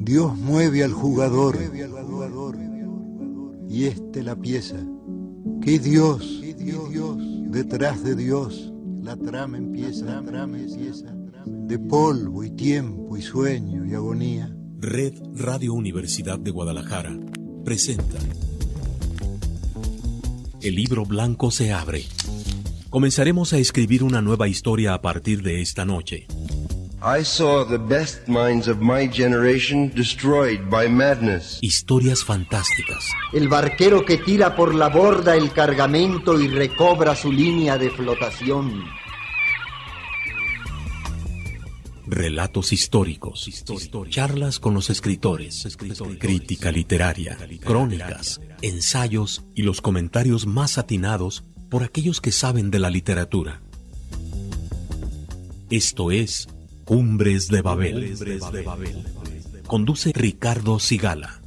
Dios mueve al jugador y la pieza. ¿Qué Dios? Detrás de Dios la trama empieza, de polvo y tiempo y sueño y agonía. Red Radio Universidad de Guadalajara presenta El libro blanco se abre. Comenzaremos a escribir una nueva historia a partir de esta noche. I saw the best minds of my generation destroyed by madness. Historias fantásticas. El barquero que tira por la borda el cargamento y recobra su línea de flotación. Relatos históricos. Charlas con los escritores. Crítica literaria. Crónicas. Ensayos y los comentarios más atinados por aquellos que saben de la literatura. Esto es Cumbres de Babel. Conduce Ricardo Sigala.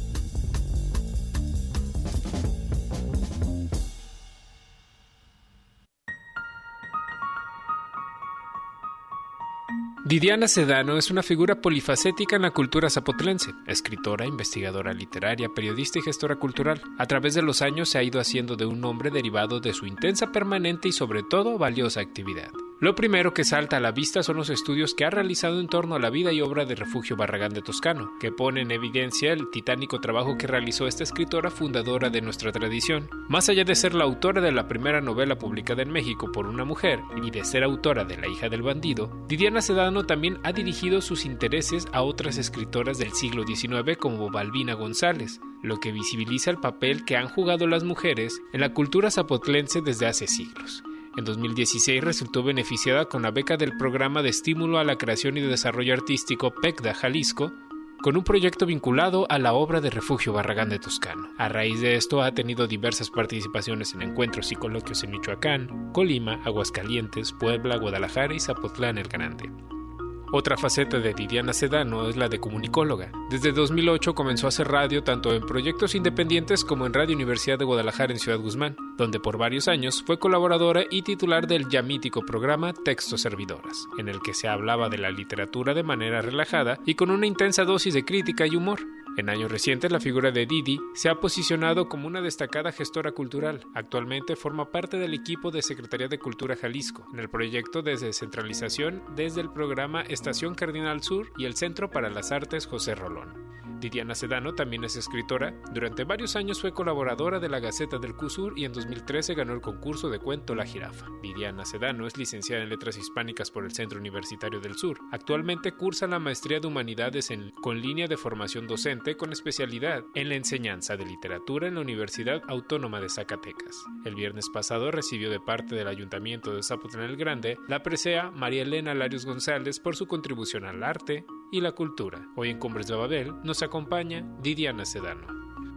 Didiana Sedano es una figura polifacética en la cultura zapotlense, escritora, investigadora literaria, periodista y gestora cultural. A través de los años se ha ido haciendo de un nombre derivado de su intensa, permanente y sobre todo valiosa actividad. Lo primero que salta a la vista son los estudios que ha realizado en torno a la vida y obra de Refugio Barragán de Toscano, que pone en evidencia el titánico trabajo que realizó esta escritora fundadora de nuestra tradición. Más allá de ser la autora de la primera novela publicada en México por una mujer y de ser autora de La hija del bandido, Didiana Sedano también ha dirigido sus intereses a otras escritoras del siglo XIX como Balbina González, lo que visibiliza el papel que han jugado las mujeres en la cultura zapotlense desde hace siglos. En 2016 resultó beneficiada con la beca del Programa de Estímulo a la Creación y Desarrollo Artístico PECDA Jalisco, con un proyecto vinculado a la obra de Refugio Barragán de Toscano. A raíz de esto ha tenido diversas participaciones en encuentros y coloquios en Michoacán, Colima, Aguascalientes, Puebla, Guadalajara y Zapotlán el Grande. Otra faceta de Didiana Sedano es la de comunicóloga. Desde 2008 comenzó a hacer radio tanto en proyectos independientes como en Radio Universidad de Guadalajara en Ciudad Guzmán, donde por varios años fue colaboradora y titular del ya mítico programa Textos Servidoras, en el que se hablaba de la literatura de manera relajada y con una intensa dosis de crítica y humor. En años recientes, la figura de Didi se ha posicionado como una destacada gestora cultural. Actualmente forma parte del equipo de Secretaría de Cultura Jalisco, en el proyecto de descentralización desde el programa Estación Cardinal Sur y el Centro para las Artes José Rolón. Didiana Sedano también es escritora. Durante varios años fue colaboradora de la Gaceta del Cusur y en 2013 ganó el concurso de cuento La Jirafa. Didiana Sedano es licenciada en Letras Hispánicas por el Centro Universitario del Sur. Actualmente cursa la Maestría de Humanidades con línea de formación docente con especialidad en la enseñanza de literatura en la Universidad Autónoma de Zacatecas. El viernes pasado recibió de parte del Ayuntamiento de Zapotlán el Grande la presea María Elena Larios González por su contribución al arte y la cultura. Hoy en Cumbres de Babel nos acompaña Didiana Sedano.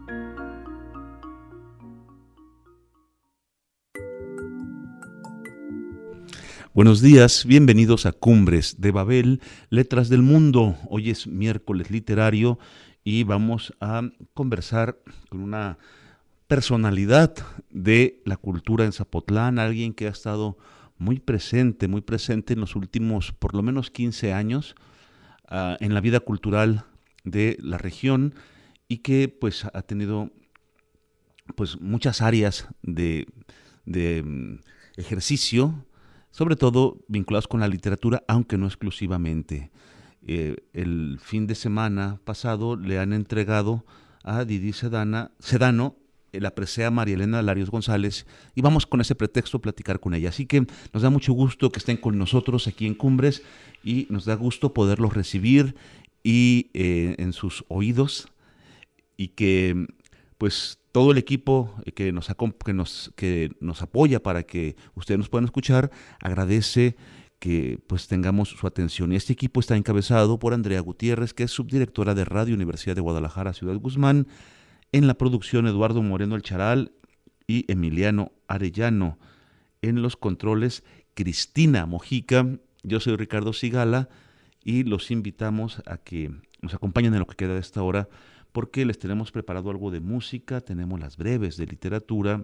Buenos días, bienvenidos a Cumbres de Babel, Letras del Mundo. Hoy es miércoles literario y vamos a conversar con una personalidad de la cultura en Zapotlán, alguien que ha estado muy presente en los últimos por lo menos 15 años en la vida cultural de la región y que pues ha tenido pues muchas áreas de ejercicio, sobre todo vinculados con la literatura, aunque no exclusivamente. El fin de semana pasado le han entregado a Didi Sedano la presea María Elena Larios González y vamos con ese pretexto a platicar con ella. Así que nos da mucho gusto que estén con nosotros aquí en Cumbres y nos da gusto poderlos recibir y en sus oídos y que pues todo el equipo que nos apoya para que ustedes nos puedan escuchar agradece que pues tengamos su atención. Y este equipo está encabezado por Andrea Gutiérrez, que es subdirectora de Radio Universidad de Guadalajara, Ciudad Guzmán. En la producción, Eduardo Moreno El Charal y Emiliano Arellano. En los controles, Cristina Mojica. Yo soy Ricardo Sigala y los invitamos a que nos acompañen en lo que queda de esta hora porque les tenemos preparado algo de música, tenemos las breves de literatura,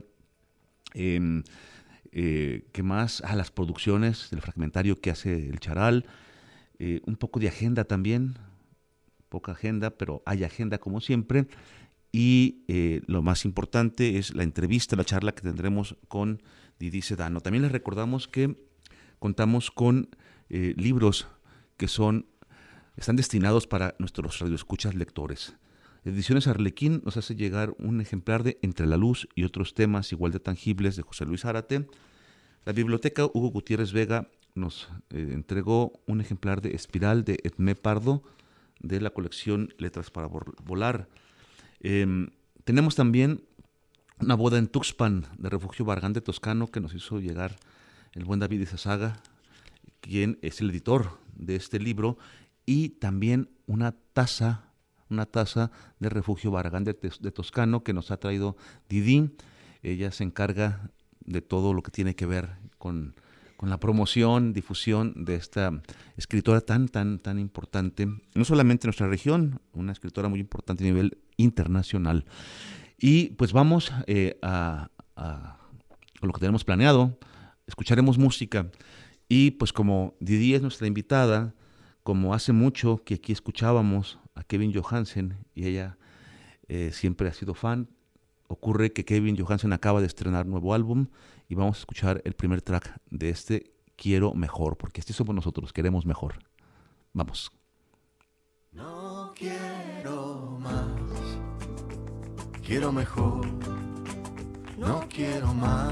¿qué más? Las producciones del fragmentario que hace El Charal, un poco de agenda también, poca agenda, pero hay agenda como siempre. Y lo más importante es la entrevista, la charla que tendremos con Didi Sedano. También les recordamos que contamos con libros que están destinados para nuestros radioescuchas lectores. Ediciones Arlequín nos hace llegar un ejemplar de Entre la luz y otros temas igual de tangibles de José Luis Zárate. La Biblioteca Hugo Gutiérrez Vega nos entregó un ejemplar de Espiral de Edmé Pardo de la colección Letras para Volar. Tenemos también Una boda en Tuxpan de Refugio Barragán de Toscano, que nos hizo llegar el buen David Izazaga, quien es el editor de este libro, y también una taza de Refugio Barragán de Toscano que nos ha traído Didi. Ella se encarga de todo lo que tiene que ver con la promoción, difusión de esta escritora tan importante, no solamente en nuestra región, una escritora muy importante a nivel internacional. Y pues vamos a lo que tenemos planeado. Escucharemos música y pues como Didi es nuestra invitada, como hace mucho que aquí escuchábamos a Kevin Johansen y ella siempre ha sido fan, ocurre que Kevin Johansen acaba de estrenar nuevo álbum y vamos a escuchar el primer track de este Quiero Mejor, porque así somos nosotros, queremos mejor. Vamos. No quiero más, quiero mejor, no quiero más,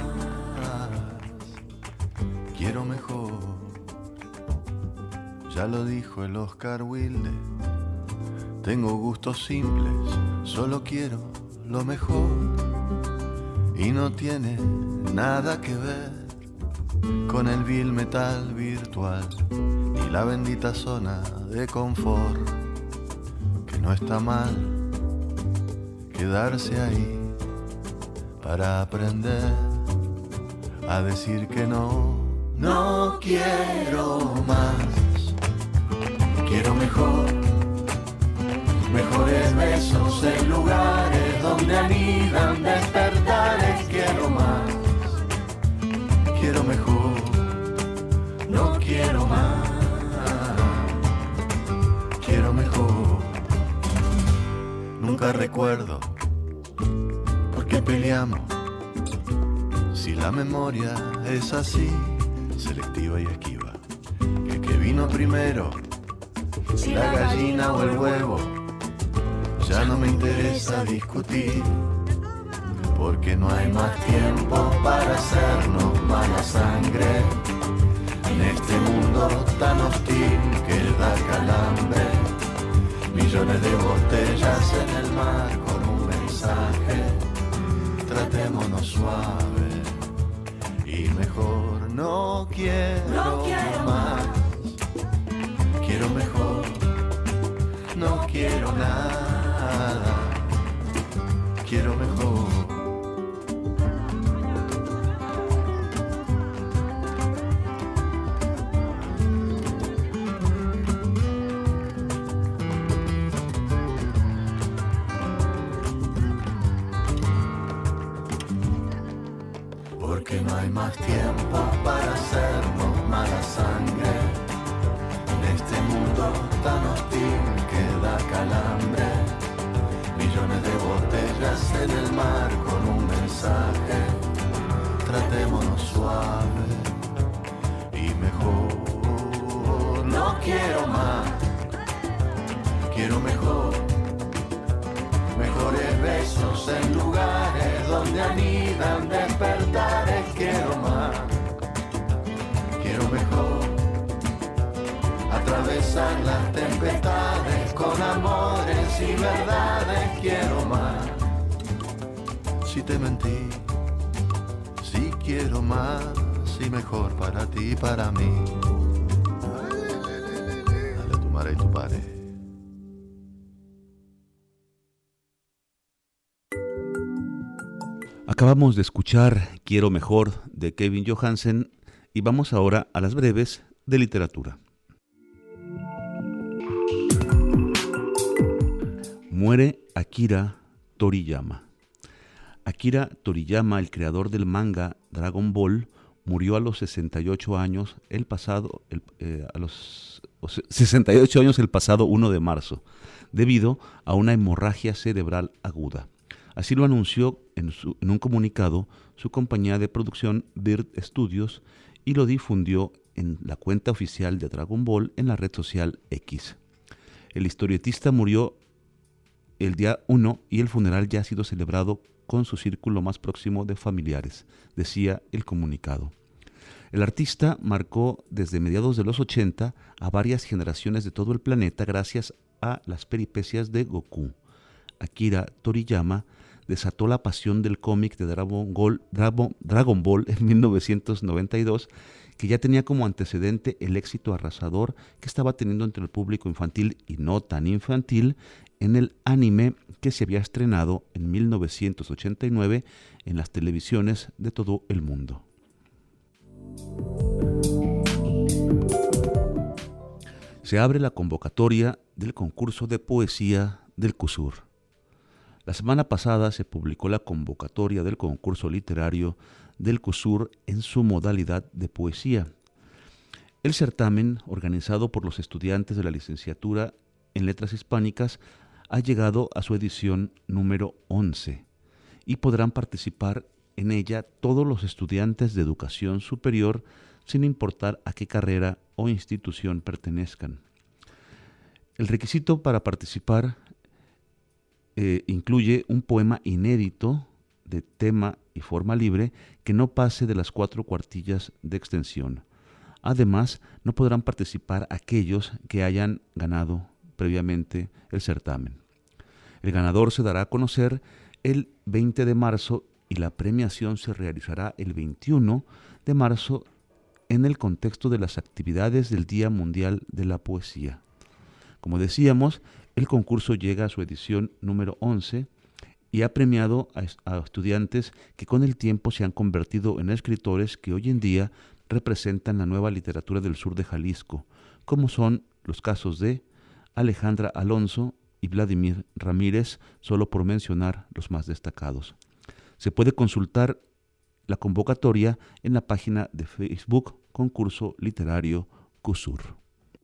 quiero mejor. Ya lo dijo el Oscar Wilde, tengo gustos simples, solo quiero lo mejor. Y no tiene nada que ver con el vil metal virtual ni la bendita zona de confort. Que no está mal quedarse ahí para aprender a decir que no. No quiero más, quiero mejor. Mejores besos en lugares donde anidan despertares. Quiero más, quiero mejor, no quiero más, quiero mejor. Nunca recuerdo por qué peleamos, si la memoria es así, selectiva y esquiva. Que vino primero, si la gallina o el huevo. Ya no me interesa discutir, porque no hay más tiempo para hacernos mala sangre. En este mundo tan hostil que da calambre, millones de botellas en el mar con un mensaje. Tratémonos suave y mejor. No quiero más, quiero mejor, no quiero nada. Quiero mejor. Porque no hay más tiempo para hacernos mala sangre. En este mundo tan hostil que da calambre. Millones de botellas en el mar con un mensaje. Tratémonos suave y mejor. No quiero más, quiero mejor. Mejores besos en lugares donde anidan despertares. Quiero más, quiero mejor. Atravesar las tempestades con amores y verdades. Quiero más. Si te mentí, si quiero más y mejor para ti y para mí. Dale tu madre y tu padre. Acabamos de escuchar Quiero Mejor de Kevin Johansen y vamos ahora a las breves de literatura. Muere Akira Toriyama. Akira Toriyama, el creador del manga Dragon Ball, murió a los 68 años el pasado 1 de marzo debido a una hemorragia cerebral aguda. Así lo anunció en un comunicado su compañía de producción Bird Studios y lo difundió en la cuenta oficial de Dragon Ball en la red social X. El historietista murió el día 1 y el funeral ya ha sido celebrado con su círculo más próximo de familiares, decía el comunicado. El artista marcó desde mediados de los 80 a varias generaciones de todo el planeta gracias a las peripecias de Goku. Akira Toriyama desató la pasión del cómic de Dragon Ball en 1992, que ya tenía como antecedente el éxito arrasador que estaba teniendo entre el público infantil y no tan infantil en el anime que se había estrenado en 1989 en las televisiones de todo el mundo. Se abre la convocatoria del concurso de poesía del CUSUR. La semana pasada se publicó la convocatoria del concurso literario del CUSUR en su modalidad de poesía. El certamen, organizado por los estudiantes de la licenciatura en Letras Hispánicas, ha llegado a su edición número 11 y podrán participar en ella todos los estudiantes de educación superior sin importar a qué carrera o institución pertenezcan. El requisito para participar incluye un poema inédito de tema y forma libre que no pase de las 4 cuartillas de extensión. Además, no podrán participar aquellos que hayan ganado previamente el certamen. El ganador se dará a conocer el 20 de marzo y la premiación se realizará el 21 de marzo en el contexto de las actividades del Día Mundial de la Poesía. Como decíamos, el concurso llega a su edición número 11 y ha premiado a estudiantes que con el tiempo se han convertido en escritores que hoy en día representan la nueva literatura del sur de Jalisco, como son los casos de Alejandra Alonso y Vladimir Ramírez, solo por mencionar los más destacados. Se puede consultar la convocatoria en la página de Facebook Concurso Literario CUSUR.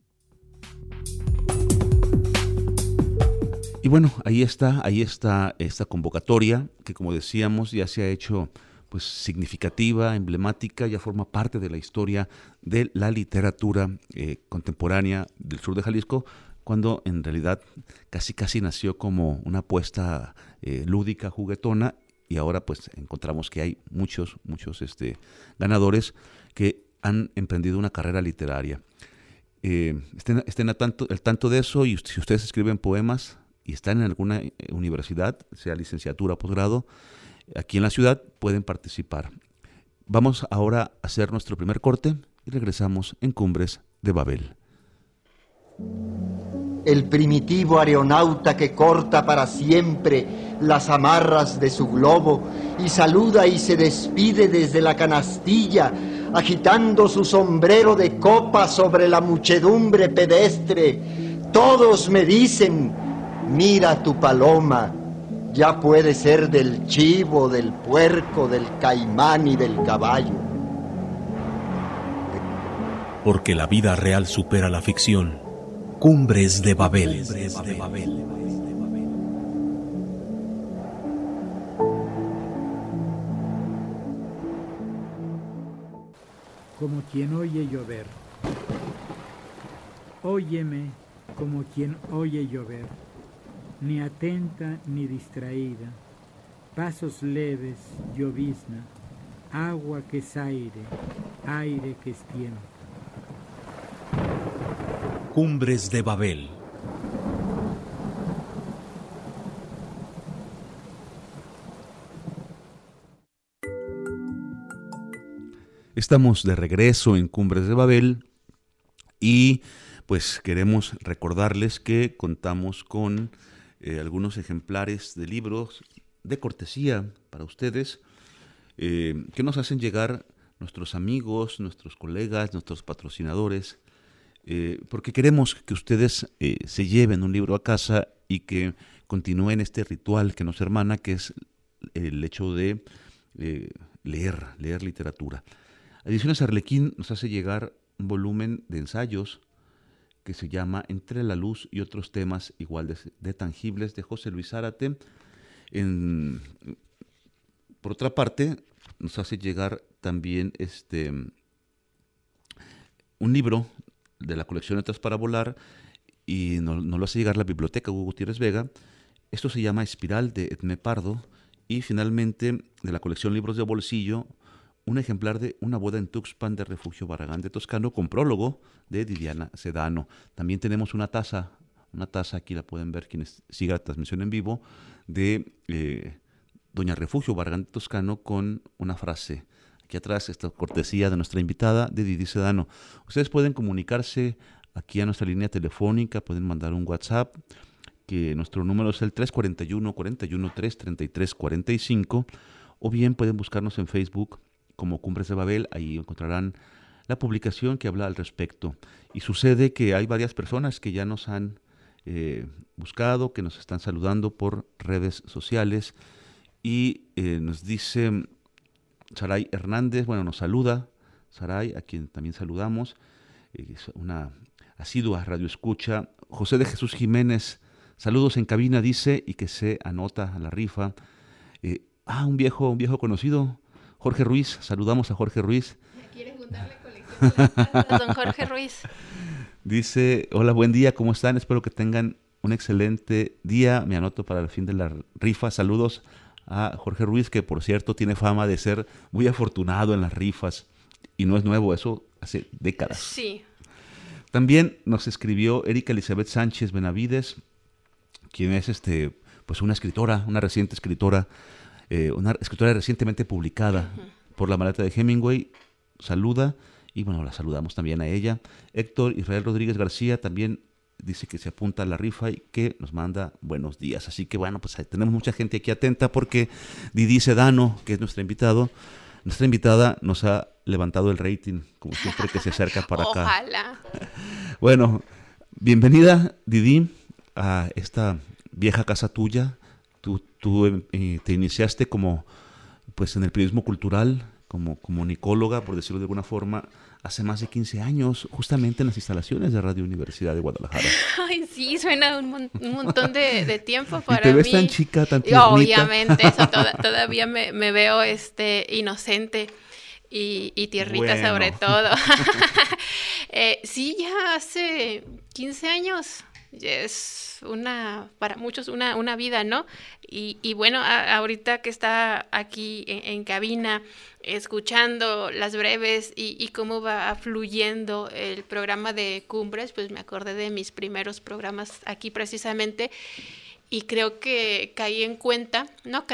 Y bueno, ahí está esta convocatoria que, como decíamos, ya se ha hecho pues significativa, emblemática, ya forma parte de la historia de la literatura contemporánea del sur de Jalisco, cuando en realidad casi nació como una apuesta lúdica, juguetona, y ahora pues encontramos que hay muchos ganadores que han emprendido una carrera literaria. Estén al tanto de eso, y si ustedes escriben poemas y están en alguna universidad, sea licenciatura o posgrado, aquí en la ciudad pueden participar. Vamos ahora a hacer nuestro primer corte y regresamos en Cumbres de Babel. El primitivo aeronauta que corta para siempre las amarras de su globo y saluda y se despide desde la canastilla, agitando su sombrero de copa sobre la muchedumbre pedestre. Todos me dicen: mira tu paloma, ya puede ser del chivo, del puerco, del caimán y del caballo. Porque la vida real supera la ficción. Cumbres de Babel. Como quien oye llover. Óyeme como quien oye llover, ni atenta ni distraída, pasos leves, llovizna, agua que es aire, aire que es tiempo. Cumbres de Babel. Estamos de regreso en Cumbres de Babel y pues queremos recordarles que contamos con algunos ejemplares de libros de cortesía para ustedes que nos hacen llegar nuestros amigos, nuestros colegas, nuestros patrocinadores, porque queremos que ustedes se lleven un libro a casa y que continúen este ritual que nos hermana, que es el hecho de leer literatura. Ediciones Arlequín nos hace llegar un volumen de ensayos que se llama Entre la luz y otros temas igual de tangibles, de José Luis Zárate. Por otra parte, nos hace llegar también un libro de la colección Letras para Volar, y nos lo hace llegar la biblioteca Hugo Gutiérrez Vega. Esto se llama Espiral, de Edmé Pardo. Y finalmente, de la colección Libros de Bolsillo, un ejemplar de Una boda en Tuxpan de Refugio Barragán de Toscano, con prólogo de Didiana Sedano. También tenemos una taza, aquí la pueden ver quienes sigan la transmisión en vivo, de Doña Refugio Barragán de Toscano, con una frase. Aquí atrás, esta cortesía de nuestra invitada, de Didi Sedano. Ustedes pueden comunicarse aquí a nuestra línea telefónica, pueden mandar un WhatsApp, que nuestro número es el 341-41-333-45, o bien pueden buscarnos en Facebook como Cumbres de Babel. Ahí encontrarán la publicación que habla al respecto. Y sucede que hay varias personas que ya nos han buscado, que nos están saludando por redes sociales, y nos dice Saray Hernández, nos saluda Saray, a quien también saludamos, es una asidua radio escucha. José de Jesús Jiménez, saludos en cabina, dice, y que se anota a la rifa. Un viejo conocido, Jorge Ruiz, saludamos a Jorge Ruiz. ¿Quieres juntarle colección de don Jorge Ruiz? Dice, hola, buen día, ¿cómo están? Espero que tengan un excelente día. Me anoto para el fin de la rifa. Saludos a Jorge Ruiz, que por cierto tiene fama de ser muy afortunado en las rifas, y no es nuevo, eso hace décadas. Sí. También nos escribió Erika Elizabeth Sánchez Benavides, quien es pues una escritora, una reciente escritora, una escritora recientemente publicada por La Maleta de Hemingway. Saluda, y la saludamos también a ella. Héctor Israel Rodríguez García también dice que se apunta a la rifa y que nos manda buenos días. Así que pues tenemos mucha gente aquí atenta, porque Didi Sedano, que es nuestra invitada nos ha levantado el rating, como siempre que se acerca para acá. Ojalá. Bueno, bienvenida, Didi, a esta vieja casa tuya. Tú te iniciaste pues en el periodismo cultural, como comunicóloga, por decirlo de alguna forma, hace más de 15 años, justamente en las instalaciones de Radio Universidad de Guadalajara. Ay, sí, suena un montón de tiempo para mí. Y te ves tan chica, tan tiernita. Obviamente, eso todavía me veo inocente y tiernita, sobre todo. Sí, ya hace 15 años. Es para muchos una vida, ¿no? Y ahorita que está aquí en cabina, escuchando las breves y cómo va fluyendo el programa de Cumbres, pues me acordé de mis primeros programas aquí precisamente, y creo que caí en cuenta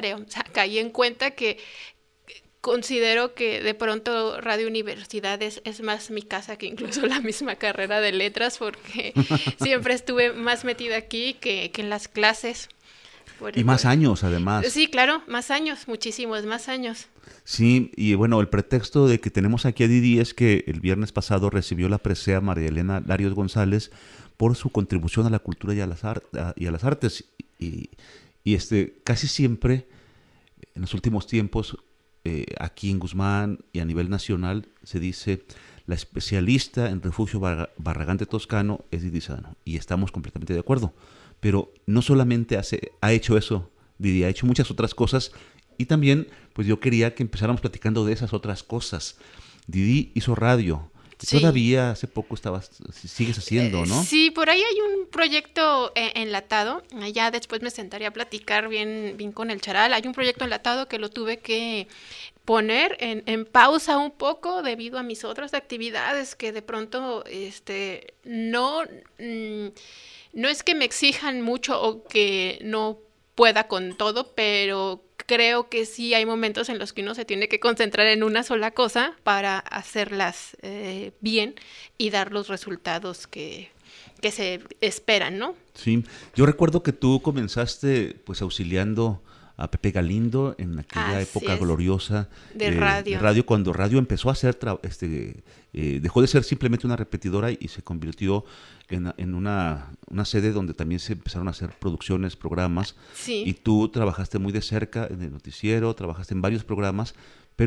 que considero que de pronto Radio Universidad es más mi casa que incluso la misma carrera de letras, porque siempre estuve más metida aquí que en las clases. Y más años, además. Sí, claro, más años, muchísimos más años. Sí, y el pretexto de que tenemos aquí a Didi es que el viernes pasado recibió la presea María Elena Larios González por su contribución a la cultura y a las artes. Y casi siempre, en los últimos tiempos, aquí en Guzmán y a nivel nacional, se dice: la especialista en Refugio Barragán de Toscano es Didi Sedano, y estamos completamente de acuerdo. Pero no solamente ha hecho eso, Didi, ha hecho muchas otras cosas, y también pues yo quería que empezáramos platicando de esas otras cosas. Didi hizo radio. Sí. Todavía hace poco sigues haciendo, ¿no? Sí, por ahí hay un proyecto enlatado. Ya después me sentaré a platicar bien con el Charal. Hay un proyecto enlatado que lo tuve que poner en pausa un poco debido a mis otras actividades, que de pronto no es que me exijan mucho o que no pueda con todo, pero creo que sí hay momentos en los que uno se tiene que concentrar en una sola cosa para hacerlas bien y dar los resultados que se esperan, ¿no? Sí, yo recuerdo que tú comenzaste pues auxiliando a Pepe Galindo en aquella época gloriosa de radio, cuando radio empezó a ser dejó de ser simplemente una repetidora y se convirtió en una sede donde también se empezaron a hacer producciones, programas. Sí. Y tú trabajaste muy de cerca en el noticiero, trabajaste en varios programas, pero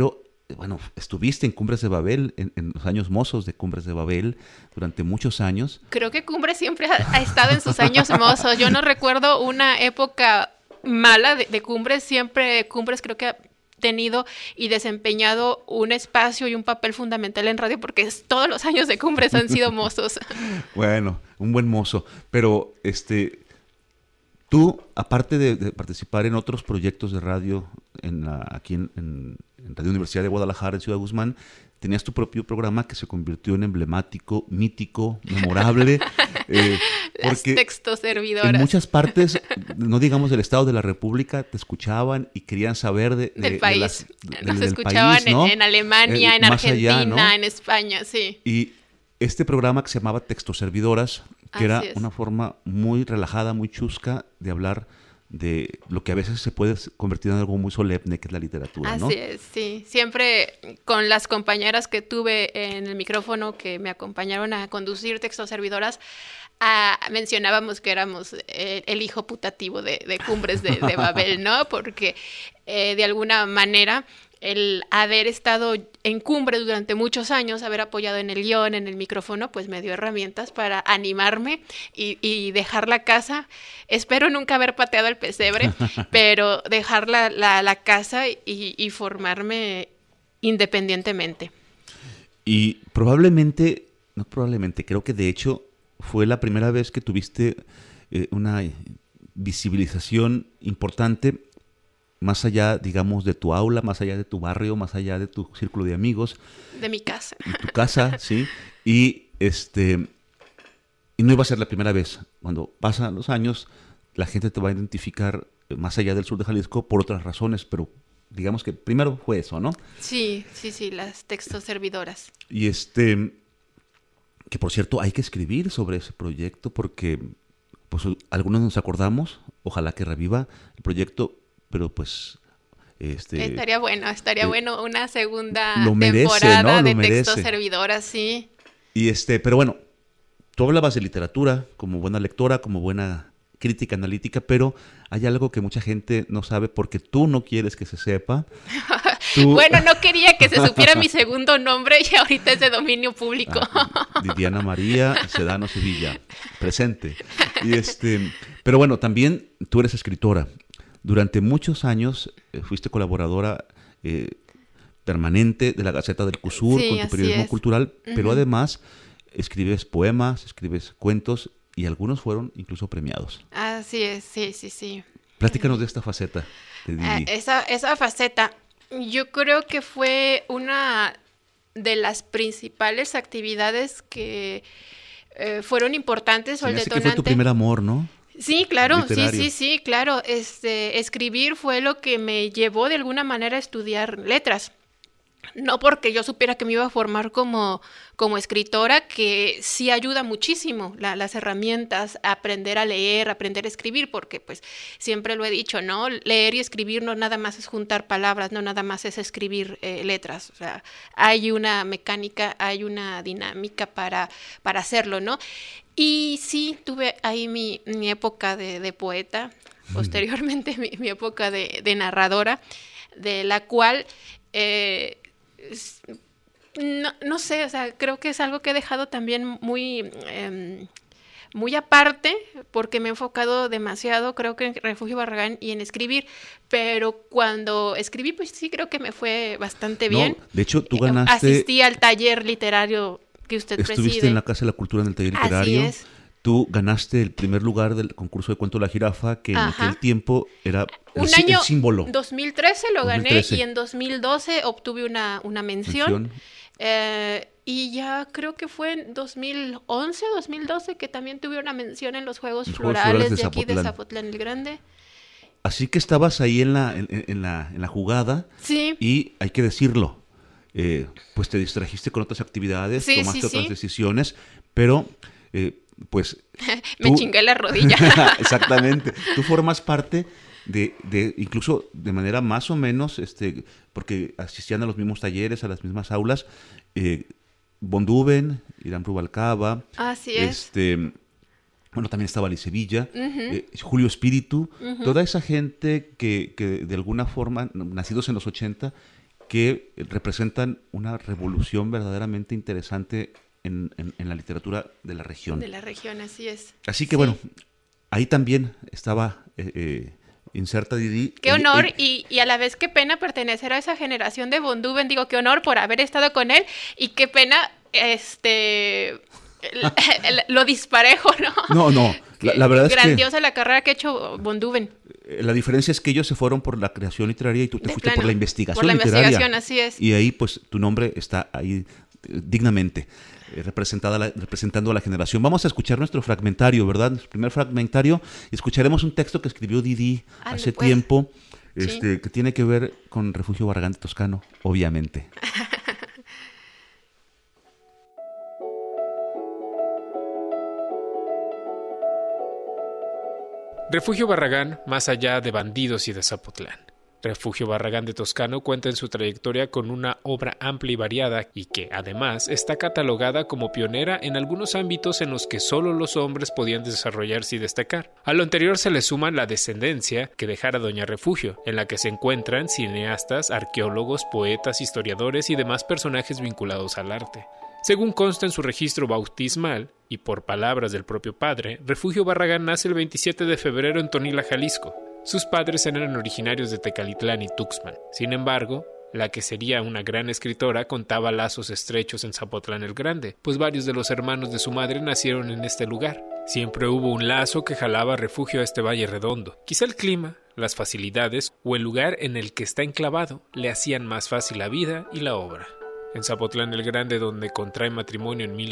bueno, estuviste en Cumbres de Babel, en los años mozos de Cumbres de Babel, durante muchos años. Creo que Cumbres siempre ha estado en sus años mozos. Yo no recuerdo una época mala de Cumbres. Siempre Cumbres creo que ha tenido y desempeñado un espacio y un papel fundamental en radio, porque todos los años de Cumbres han sido mozos. Bueno, un buen mozo. Pero tú, aparte de participar en otros proyectos de radio aquí en Radio Universidad de Guadalajara, en Ciudad Guzmán, tenías tu propio programa que se convirtió en emblemático, mítico, memorable. Las textoservidoras. En muchas partes, no digamos del Estado de la República, te escuchaban y querían saber del país. Nos del escuchaban país, ¿no? en Alemania, en Argentina, allá, ¿no? En España, sí. Y este programa que se llamaba Textoservidoras, que era una forma muy relajada, muy chusca de hablar de lo que a veces se puede convertir en algo muy solemne, que es la literatura, ¿no? Así es, sí. Siempre con las compañeras que tuve en el micrófono que me acompañaron a conducir Textoservidoras, mencionábamos que éramos el hijo putativo de Cumbres de Babel, ¿no? Porque de alguna manera el haber estado en Cumbres durante muchos años, haber apoyado en el guión, en el micrófono, pues me dio herramientas para animarme y dejar la casa. Espero nunca haber pateado el pesebre, pero dejar la casa y formarme independientemente. Y creo que de hecho fue la primera vez que tuviste una visibilización importante más allá, digamos, de tu aula, más allá de tu barrio, más allá de tu círculo de amigos. De mi casa. De tu casa, sí. Y no iba a ser la primera vez. Cuando pasan los años, la gente te va a identificar más allá del sur de Jalisco por otras razones, pero digamos que primero fue eso, ¿no? Sí, las textoservidoras. Y que por cierto, hay que escribir sobre ese proyecto porque pues algunos nos acordamos, ojalá que reviva el proyecto, pero pues estaría bueno una segunda ¿no? temporada de Textoservidoras, sí. Y pero bueno, tú hablabas de literatura como buena lectora, como buena crítica analítica, pero hay algo que mucha gente no sabe porque tú no quieres que se sepa. Bueno, no quería que se supiera mi segundo nombre y ahorita es de dominio público. Diana María Sedano Sevilla, presente. Y pero bueno, también tú eres escritora. Durante muchos años fuiste colaboradora permanente de la Gaceta del Cusur, con tu periodismo cultural, pero además escribes poemas, escribes cuentos y algunos fueron incluso premiados. Así es, sí. Platícanos de esta faceta de Didi. Esa faceta, yo creo que fue una de las principales actividades que fueron importantes o el detonante. Que fue tu primer amor, ¿no? Sí, claro, literario. sí, claro. Escribir fue lo que me llevó de alguna manera a estudiar letras. No porque yo supiera que me iba a formar como escritora, que sí ayuda muchísimo las herramientas, aprender a leer, aprender a escribir, porque pues siempre lo he dicho, ¿no? Leer y escribir no nada más es juntar palabras, no nada más es escribir letras. O sea, hay una mecánica, hay una dinámica para hacerlo, ¿no? Y sí, tuve ahí mi época de poeta, posteriormente mi época de narradora, de la cual no sé, o sea, creo que es algo que he dejado también muy aparte, porque me he enfocado demasiado, creo que en Refugio Barragán y en escribir, pero cuando escribí, pues sí creo que me fue bastante bien. No, de hecho, tú ganaste... Asistí al taller literario que usted preside. Estuviste en la Casa de la Cultura en el taller literario. Así es. Tú ganaste el primer lugar del concurso de cuento La Jirafa, que en aquel tiempo era el símbolo. 2013 lo gané y en 2012 obtuve una mención. Y ya creo que fue en 2011 o 2012 que también tuve una mención en los Juegos Florales de aquí de Zapotlán el Grande. Así que estabas ahí en la jugada. Sí. Y hay que decirlo, pues te distrajiste con otras actividades, tomaste otras decisiones, pero pues... Me chingué la rodilla. Exactamente. Tú formas parte de incluso de manera más o menos, porque asistían a los mismos talleres, a las mismas aulas, Bonduben, Irán Rubalcaba. Así es. Bueno, también estaba Ali Sevilla, Julio Espíritu, toda esa gente que de alguna forma, nacidos en los 80, que representan una revolución verdaderamente interesante en la literatura de la región. De la región, así es. Así que bueno, ahí también estaba inserta Didi. Qué honor y a la vez qué pena pertenecer a esa generación de von Deuven. Digo, qué honor por haber estado con él y qué pena lo disparejo, ¿no? No, la verdad es que grandiosa la carrera que ha hecho von Deuven. La diferencia es que ellos se fueron por la creación literaria y tú te fuiste por la investigación literaria. Por la literaria. investigación, así es. Y ahí pues tu nombre está ahí dignamente representando a la generación. Vamos a escuchar nuestro fragmentario, ¿verdad? Nuestro primer fragmentario. Escucharemos un texto que escribió Didi hace tiempo, que tiene que ver con Refugio Barragán de Toscano, obviamente. Refugio Barragán, más allá de bandidos y de Zapotlán. Refugio Barragán de Toscano cuenta en su trayectoria con una obra amplia y variada y que, además, está catalogada como pionera en algunos ámbitos en los que solo los hombres podían desarrollarse y destacar. A lo anterior se le suma la descendencia que dejara Doña Refugio, en la que se encuentran cineastas, arqueólogos, poetas, historiadores y demás personajes vinculados al arte. Según consta en su registro bautismal, y por palabras del propio padre, Refugio Barragán nace el 27 de febrero en Tonila, Jalisco. Sus padres eran originarios de Tecalitlán y Tuxpan. Sin embargo, la que sería una gran escritora contaba lazos estrechos en Zapotlán el Grande, pues varios de los hermanos de su madre nacieron en este lugar. Siempre hubo un lazo que jalaba Refugio a este valle redondo. Quizá el clima, las facilidades o el lugar en el que está enclavado le hacían más fácil la vida y la obra. En Zapotlán el Grande, donde contrae matrimonio en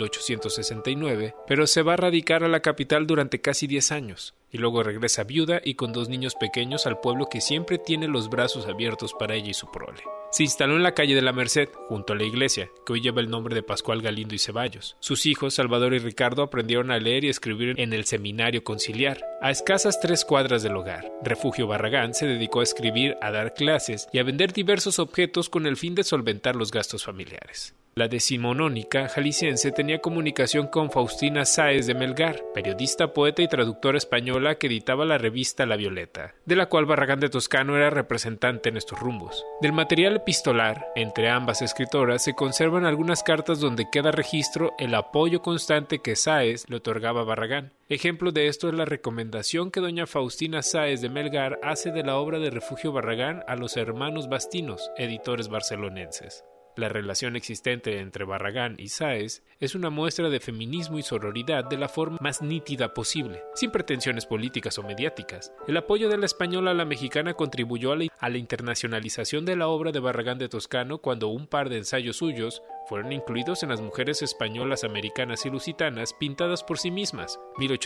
1869, pero se va a radicar a la capital durante casi 10 años, y luego regresa viuda y con 2 niños pequeños al pueblo que siempre tiene los brazos abiertos para ella y su prole. Se instaló en la calle de la Merced, junto a la iglesia, que hoy lleva el nombre de Pascual Galindo y Ceballos. Sus hijos, Salvador y Ricardo, aprendieron a leer y escribir en el Seminario Conciliar, a escasas 3 cuadras del hogar. Refugio Barragán se dedicó a escribir, a dar clases y a vender diversos objetos con el fin de solventar los gastos familiares. La decimonónica jalisciense tenía comunicación con Faustina Sáez de Melgar, periodista, poeta y traductora española que editaba la revista La Violeta, de la cual Barragán de Toscano era representante en estos rumbos. Del material epistolar, entre ambas escritoras, se conservan algunas cartas donde queda registro el apoyo constante que Sáez le otorgaba a Barragán. Ejemplo de esto es la recomendación que doña Faustina Sáez de Melgar hace de la obra de Refugio Barragán a los hermanos Bastinos, editores barcelonenses. La relación existente entre Barragán y Sáez es una muestra de feminismo y sororidad de la forma más nítida posible, sin pretensiones políticas o mediáticas. El apoyo de la española a la mexicana contribuyó a la internacionalización de la obra de Barragán de Toscano cuando un par de ensayos suyos fueron incluidos en las mujeres españolas, americanas y lusitanas pintadas por sí mismas,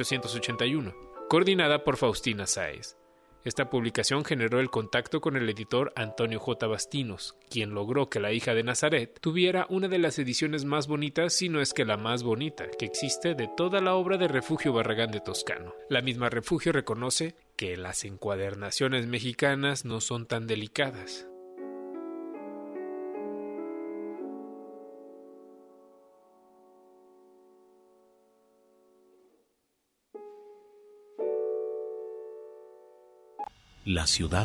1881, coordinada por Faustina Sáez. Esta publicación generó el contacto con el editor Antonio J. Bastinos, quien logró que La hija de Nazaret tuviera una de las ediciones más bonitas, si no es que la más bonita, que existe de toda la obra de Refugio Barragán de Toscano. La misma Refugio reconoce que las encuadernaciones mexicanas no son tan delicadas. La ciudad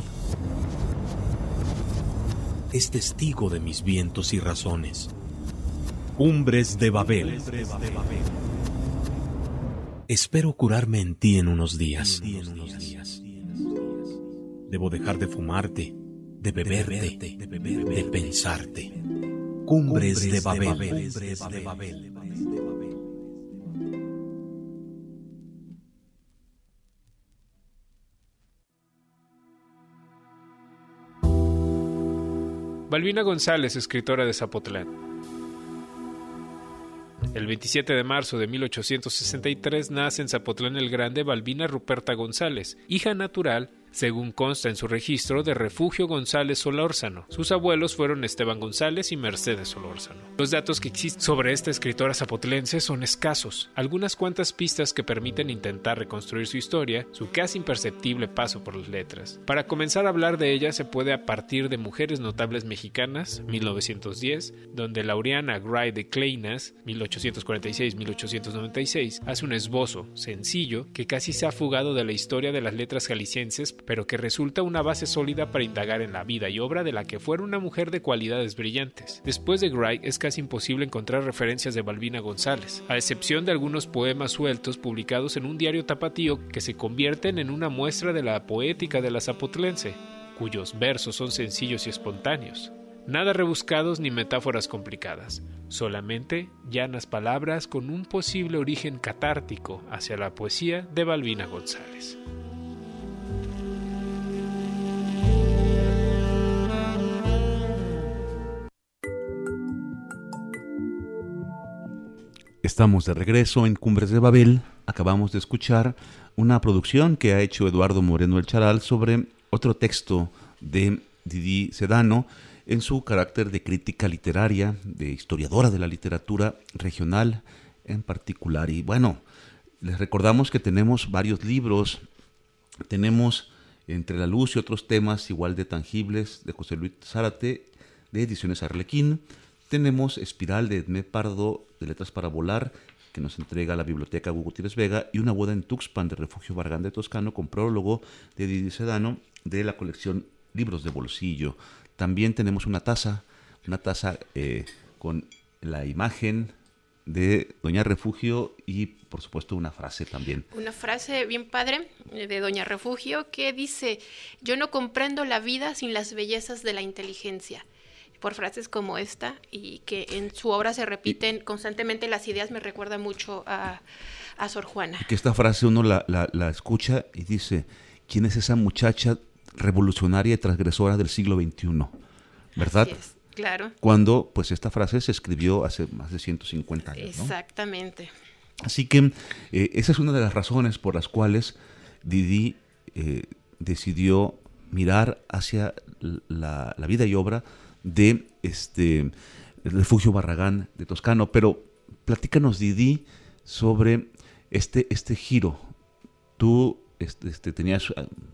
es testigo de mis vientos y razones. Cumbres de Babel. Espero curarme en ti en unos días. Debo dejar de fumarte, de beberte, de pensarte. Cumbres de Babel. Balbina González, escritora de Zapotlán. El 27 de marzo de 1863 nace en Zapotlán el Grande Balbina Ruperta González, hija natural, según consta en su registro, de Refugio González Solórzano. Sus abuelos fueron Esteban González y Mercedes Solórzano. Los datos que existen sobre esta escritora zapotlense son escasos. Algunas cuantas pistas que permiten intentar reconstruir su historia, su casi imperceptible paso por las letras. Para comenzar a hablar de ella se puede a partir de Mujeres Notables Mexicanas, 1910, donde Laureana Gray de Kleinas, 1846-1896, hace un esbozo sencillo que casi se ha fugado de la historia de las letras jaliscienses pero que resulta una base sólida para indagar en la vida y obra de la que fuera una mujer de cualidades brillantes. Después de Gray es casi imposible encontrar referencias de Balbina González, a excepción de algunos poemas sueltos publicados en un diario tapatío que se convierten en una muestra de la poética de la zapotlense, cuyos versos son sencillos y espontáneos. Nada rebuscados ni metáforas complicadas, solamente llanas palabras con un posible origen catártico hacia la poesía de Balbina González. Estamos de regreso en Cumbres de Babel. Acabamos de escuchar una producción que ha hecho Eduardo Moreno El Charal sobre otro texto de Didi Sedano, en su carácter de crítica literaria, de historiadora de la literatura regional en particular. Y bueno, les recordamos que tenemos varios libros. Tenemos Entre la luz y otros temas igual de tangibles, de José Luis Zárate, de Ediciones Arlequín. Tenemos Espiral, de Edmé Pardo, de Letras para Volar, que nos entrega la Biblioteca Hugo Gutiérrez Vega, y Una boda en Tuxpan, de Refugio Barragán de Toscano, con prólogo de Didi Sedano, de la colección Libros de Bolsillo. También tenemos una taza con la imagen de Doña Refugio y, por supuesto, una frase también. Una frase bien padre de Doña Refugio que dice: yo no comprendo la vida sin las bellezas de la inteligencia. Por frases como esta, y que en su obra se repiten constantemente las ideas, me recuerda mucho a Sor Juana. Que esta frase uno la escucha y dice: ¿quién es esa muchacha revolucionaria y transgresora del siglo XXI? ¿Verdad? Así es, claro. Cuando pues esta frase se escribió hace más de 150 años, ¿no? Exactamente. Así que esa es una de las razones por las cuales Didi decidió mirar hacia la vida y obra de el Refugio Barragán de Toscano. Pero platícanos, Didi, sobre este giro. Tú tenías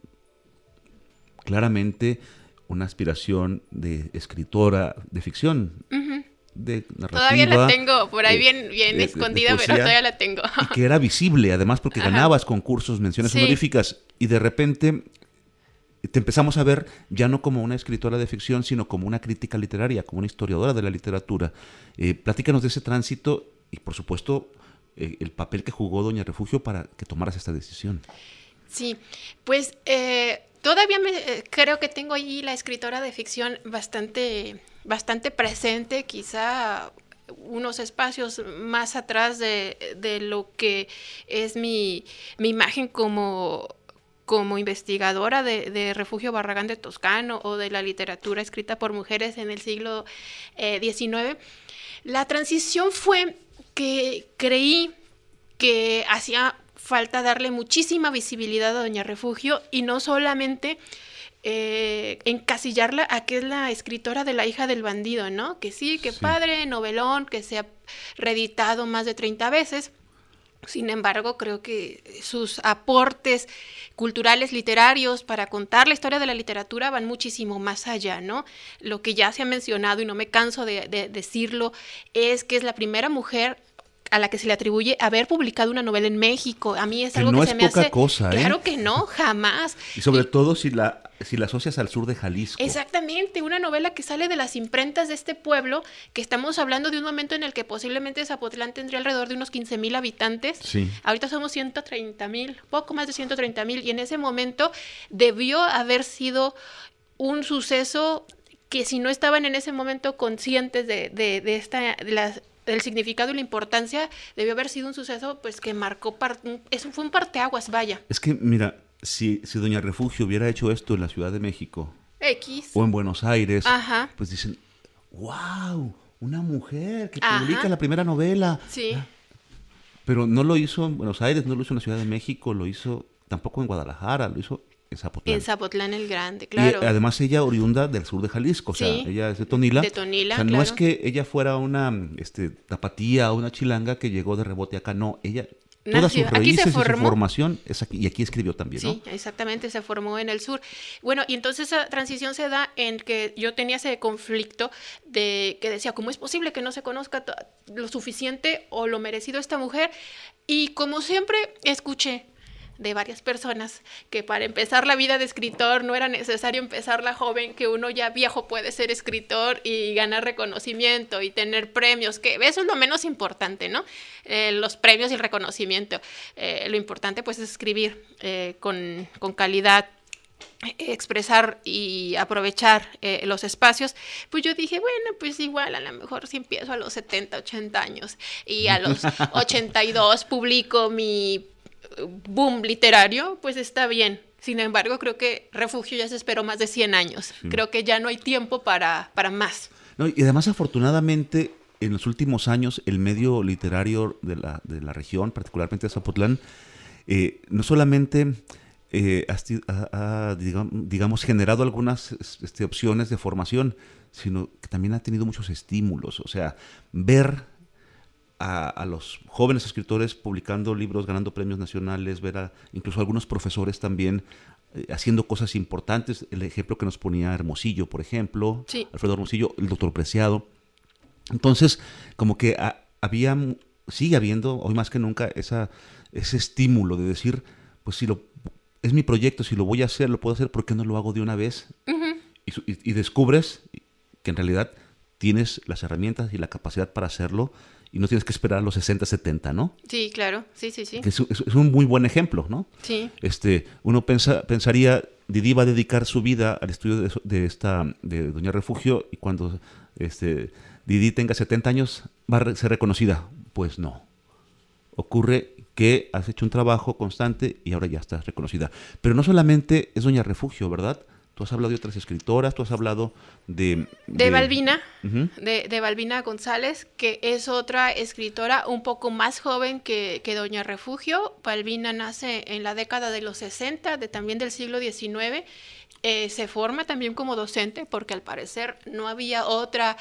claramente una aspiración de escritora de ficción, Uh-huh. de narrativa. Todavía la tengo por ahí bien escondida, de poesía, pero todavía la tengo. Y que era visible, además, porque Ajá. ganabas concursos, menciones honoríficas, y de repente te empezamos a ver ya no como una escritora de ficción, sino como una crítica literaria, como una historiadora de la literatura. Platícanos de ese tránsito y, por supuesto, el papel que jugó Doña Refugio para que tomaras esta decisión. Sí, pues todavía creo que tengo ahí la escritora de ficción bastante presente, quizá unos espacios más atrás de lo que es mi imagen como investigadora de Refugio Barragán de Toscano o de la literatura escrita por mujeres en el siglo XIX. La transición fue que creí que hacía falta darle muchísima visibilidad a Doña Refugio y no solamente encasillarla a que es la escritora de La hija del bandido, ¿no? Que sí, que padre, novelón, que se ha reeditado más de 30 veces. Sin embargo, creo que sus aportes culturales, literarios, para contar la historia de la literatura van muchísimo más allá, ¿no? Lo que ya se ha mencionado, y no me canso de decirlo, es que es la primera mujer a la que se le atribuye haber publicado una novela en México. A mí es algo que se me hace... No es poca cosa, ¿eh? Claro que no, jamás. Y sobre todo si la asocias al sur de Jalisco. Exactamente, una novela que sale de las imprentas de este pueblo, que estamos hablando de un momento en el que posiblemente Zapotlán tendría alrededor de unos 15,000 habitantes. Sí. Ahorita somos 130,000, poco más de 130,000, y en ese momento debió haber sido un suceso que, si no estaban en ese momento conscientes del significado y la importancia, debió haber sido un suceso pues que marcó, fue un parteaguas, vaya. Es que, mira, si Doña Refugio hubiera hecho esto en la Ciudad de México o en Buenos Aires, Ajá. pues dicen, ¡wow! Una mujer que publica la primera novela. Sí. Pero no lo hizo en Buenos Aires, no lo hizo en la Ciudad de México, lo hizo tampoco en Guadalajara, lo hizo en Zapotlán. En Zapotlán el Grande, claro. Y además ella oriunda del sur de Jalisco, o sea, ella es de Tonila. De Tonila, o sea, no claro. es que ella fuera una tapatía o una chilanga que llegó de rebote acá, no, ella... Todas sus raíces y su formación es aquí, y aquí escribió también, ¿no? Sí, exactamente, se formó en el sur. Bueno, y entonces esa transición se da en que yo tenía ese conflicto de que decía, ¿cómo es posible que no se conozca lo suficiente o lo merecido a esta mujer? Y como siempre escuché de varias personas que para empezar la vida de escritor no era necesario empezarla joven, que uno ya viejo puede ser escritor y ganar reconocimiento y tener premios, que eso es lo menos importante, ¿no? Los premios y el reconocimiento. Lo importante pues es escribir con calidad, expresar y aprovechar los espacios. Pues yo dije, bueno, pues igual a lo mejor si empiezo a los 70, 80 años y a los 82 publico mi boom literario, pues está bien. Sin embargo, creo que Refugio ya se esperó más de 100 años. Sí. Creo que ya no hay tiempo para más. No, y además, afortunadamente, en los últimos años, el medio literario de la región, particularmente de Zapotlán, no solamente ha digamos, generado algunas opciones de formación, sino que también ha tenido muchos estímulos. O sea, ver a los jóvenes escritores publicando libros, ganando premios nacionales, ver a incluso algunos profesores también haciendo cosas importantes. El ejemplo que nos ponía Hermosillo, por ejemplo, sí. Alfredo Hermosillo, el doctor Preciado. Entonces, como que sigue habiendo, hoy más que nunca, ese estímulo de decir, pues si es mi proyecto, si lo voy a hacer, lo puedo hacer, ¿por qué no lo hago de una vez? Uh-huh. Y descubres que en realidad tienes las herramientas y la capacidad para hacerlo y no tienes que esperar a los 60, 70, ¿no? Sí, claro, sí. Que es un muy buen ejemplo, ¿no? Sí. Uno pensaría, Didi va a dedicar su vida al estudio de Doña Refugio y cuando Didi tenga 70 años va a ser reconocida. Pues no. Ocurre que has hecho un trabajo constante y ahora ya estás reconocida. Pero no solamente es Doña Refugio, ¿verdad? Tú has hablado de otras escritoras, tú has hablado de Balbina, uh-huh. de Balbina González, que es otra escritora un poco más joven que Doña Refugio. Balbina nace en la década de los 60, también del siglo XIX. Se forma también como docente porque al parecer no había otra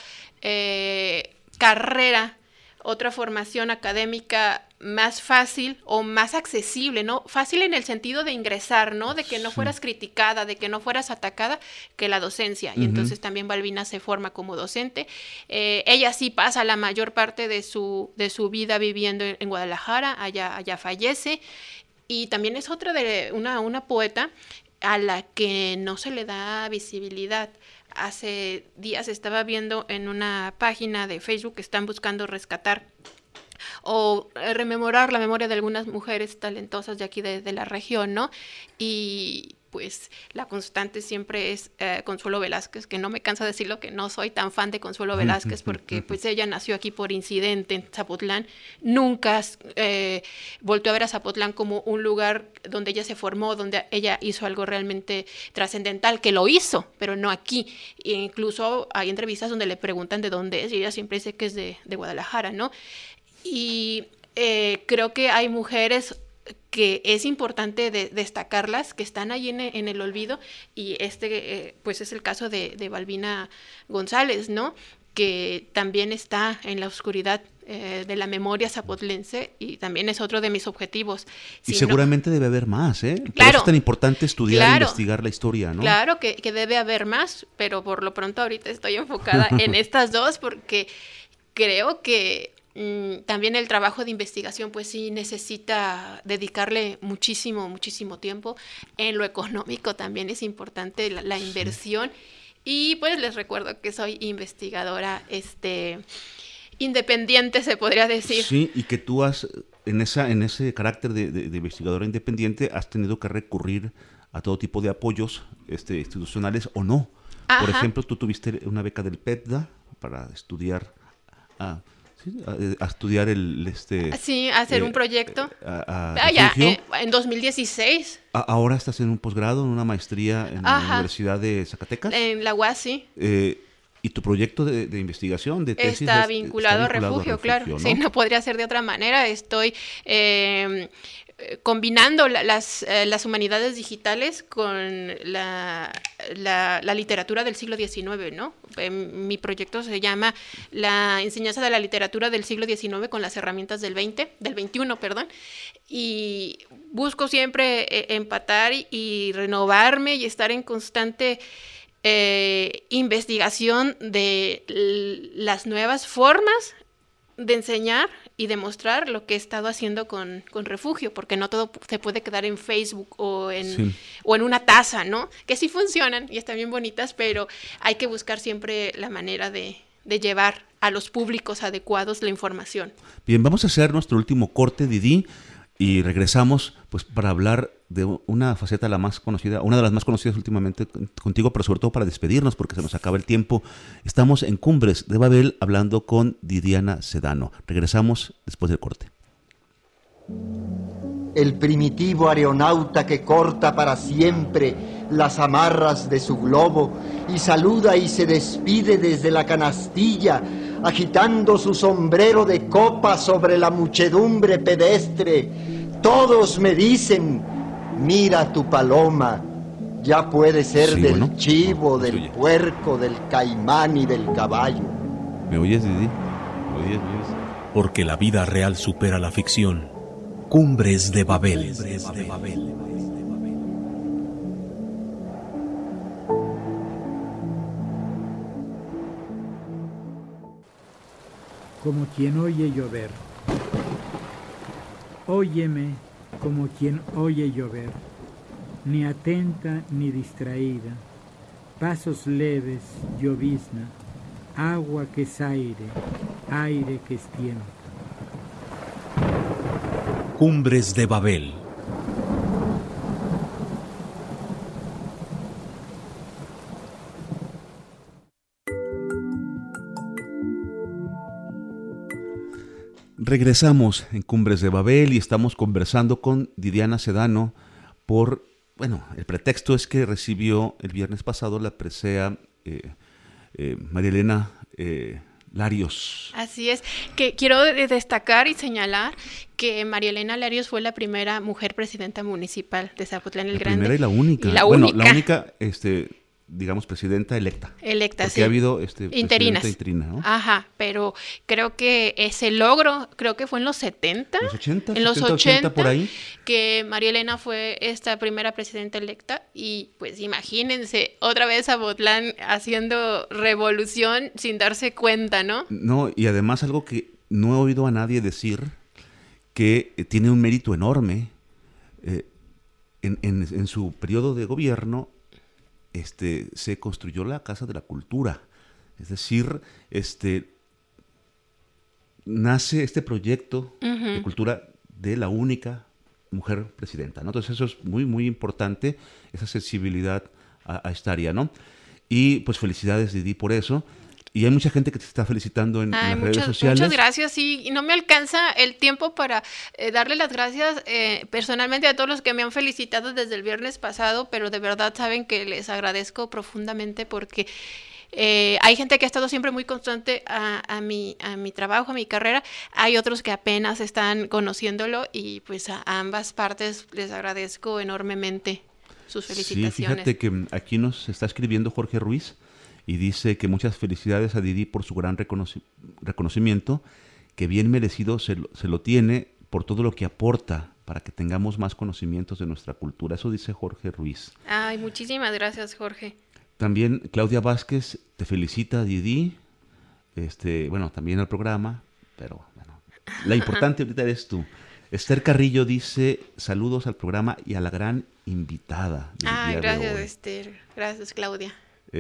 carrera, otra formación académica más fácil o más accesible, ¿no? Fácil en el sentido de ingresar, ¿no? De que no fueras criticada, de que no fueras atacada, que la docencia. Uh-huh. Y entonces también Balbina se forma como docente. Ella sí pasa la mayor parte de su vida viviendo en Guadalajara, allá fallece. Y también es otra de una poeta a la que no se le da visibilidad. Hace días estaba viendo en una página de Facebook que están buscando rescatar o rememorar la memoria de algunas mujeres talentosas de aquí de la región, ¿no? Y pues la constante siempre es Consuelo Velázquez, que no me cansa decirlo, que no soy tan fan de Consuelo Velázquez porque pues ella nació aquí por incidente en Zapotlán, nunca volvió a ver a Zapotlán como un lugar donde ella se formó, donde ella hizo algo realmente trascendental, que lo hizo, pero no aquí. E incluso hay entrevistas donde le preguntan de dónde es y ella siempre dice que es de Guadalajara, ¿no? Y creo que hay mujeres que es importante destacarlas, que están ahí en el olvido, y pues es el caso de Balbina González, ¿no? Que también está en la oscuridad de la memoria zapotlense y también es otro de mis objetivos. Y seguramente debe haber más, ¿eh? Por claro, eso es tan importante estudiar e investigar la historia, ¿no? Claro que debe haber más, pero por lo pronto ahorita estoy enfocada en estas dos porque creo que también el trabajo de investigación pues sí necesita dedicarle muchísimo tiempo. En lo económico también es importante la inversión. Y pues les recuerdo que soy investigadora independiente, se podría decir. Sí, y que tú has, en ese carácter de investigadora independiente, has tenido que recurrir a todo tipo de apoyos institucionales o no. Ajá. Por ejemplo, tú tuviste una beca del PETDA para estudiar a estudiar hacer un proyecto. En 2016. Ahora estás en un posgrado, en una maestría en la Universidad de Zacatecas. En la UAS, sí. Y tu proyecto de investigación, de tesis, está vinculado a Refugio, claro. ¿No? Sí, no podría ser de otra manera. Estoy combinando las humanidades digitales con la literatura del siglo XIX, ¿no? Mi proyecto se llama La enseñanza de la literatura del siglo XIX con las herramientas del XXI, y busco siempre empatar y renovarme y estar en constante investigación de las nuevas formas de enseñar y demostrar lo que he estado haciendo con Refugio, porque no todo se puede quedar en Facebook o en una taza, ¿no? Que sí funcionan y están bien bonitas, pero hay que buscar siempre la manera de llevar a los públicos adecuados la información. Bien, vamos a hacer nuestro último corte, Didi, y regresamos pues para hablar de una faceta la más conocida, una de las más conocidas últimamente contigo, pero sobre todo para despedirnos porque se nos acaba el tiempo. Estamos en Cumbres de Babel hablando con Didiana Sedano. Regresamos después del corte. El primitivo aeronauta que corta para siempre las amarras de su globo y saluda y se despide desde la canastilla, agitando su sombrero de copa sobre la muchedumbre pedestre. Todos me dicen, mira tu paloma, ya puede ser del chivo, del puerco, del caimán y del caballo. ¿Me oyes, Didi? ¿Me oyes? Porque la vida real supera la ficción. Cumbres de Babel. Como quien oye llover. Óyeme como quien oye llover, ni atenta ni distraída, pasos leves, llovizna, agua que es aire, aire que es tiempo. Cumbres de Babel. Regresamos en Cumbres de Babel y estamos conversando con Didiana Sedano por, el pretexto es que recibió el viernes pasado la presea María Elena Larios. Así es, que quiero destacar y señalar que María Elena Larios fue la primera mujer presidenta municipal de Zapotlán el Grande. La primera y la única. La única, digamos, presidenta electa. Electa, porque sí. Ha habido interinas. Interina, ¿no? Ajá, pero creo que ese logro, creo que fue en los 70. Los 80, en los 70, 80 por ahí. Que María Elena fue esta primera presidenta electa y pues imagínense, otra vez Zapotlán haciendo revolución sin darse cuenta, ¿no? No, y además algo que no he oído a nadie decir que tiene un mérito enorme en su periodo de gobierno. Se construyó la Casa de la Cultura, es decir, nace este proyecto de cultura de la única mujer presidenta, ¿no? Entonces eso es muy, muy importante, esa sensibilidad a esta área, ¿no? Y pues felicidades, Didi, por eso. Y hay mucha gente que te está felicitando en las redes sociales. Muchas gracias, y no me alcanza el tiempo para darle las gracias personalmente a todos los que me han felicitado desde el viernes pasado, pero de verdad saben que les agradezco profundamente porque hay gente que ha estado siempre muy constante a mi trabajo, a mi carrera. Hay otros que apenas están conociéndolo y pues a ambas partes les agradezco enormemente sus felicitaciones. Sí, fíjate que aquí nos está escribiendo Jorge Ruiz y dice que muchas felicidades a Didi por su gran reconocimiento, que bien merecido se lo tiene por todo lo que aporta para que tengamos más conocimientos de nuestra cultura. Eso dice Jorge Ruiz. Ay, muchísimas gracias, Jorge. También Claudia Vázquez te felicita a Didi, también al programa, pero la importante ahorita eres tú. Esther Carrillo dice saludos al programa y a la gran invitada. Gracias, Esther. Gracias, Claudia.